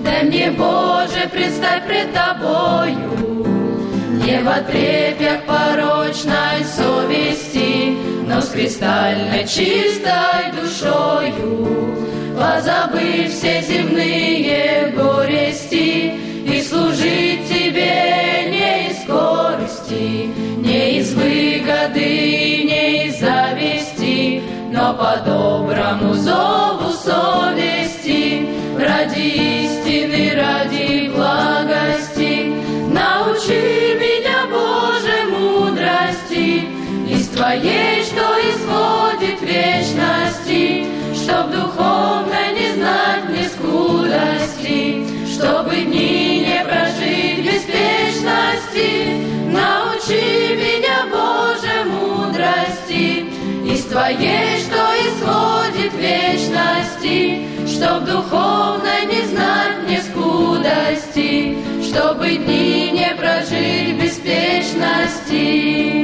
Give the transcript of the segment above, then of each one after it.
Дай мне, Боже, предстать пред Тобою, не в отрепьях порочной совести, но с кристально чистой душою, позабыв все земные горести, и служить Тебе не из скорости, не из выгоды, не из зависти, но по доброму зову совести, ради истины, ради благости. Научи меня, Боже, мудрости, из Твоей, что исходит вечности, чтоб духовно не знать мне скудости, чтобы дни не прожить в беспечности. Научи меня, Боже, мудрости, из Твоей, что исходит вечности, чтоб духовно не знать мне скудости, чтобы дни не прожить в беспечности.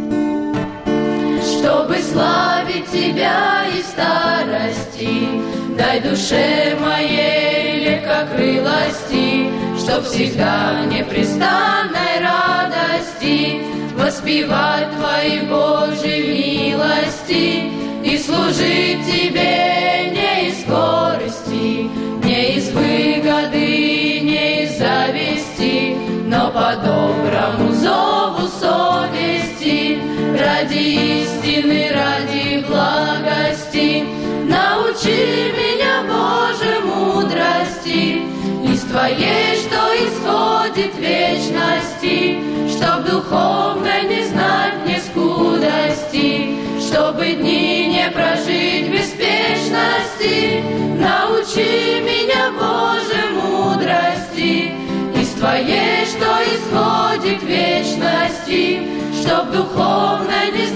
Чтобы славить Тебя и в старости, дай душе моей легкокрылости, чтоб всегда в непрестанной радости воспевать Твои Божьи милости и служить Тебе не из скорости, не из выгоды, не из зависти, но по доброму зову совести, ради истины, ради благости. Научи меня, Боже, мудрости, из Твоей, что исходит вечности, чтоб духовно не знать мне скудости, чтобы дни не прожить в беспечности. Научи меня, Боже, мудрости, из Твоей, что исходит вечности, чтоб духовно не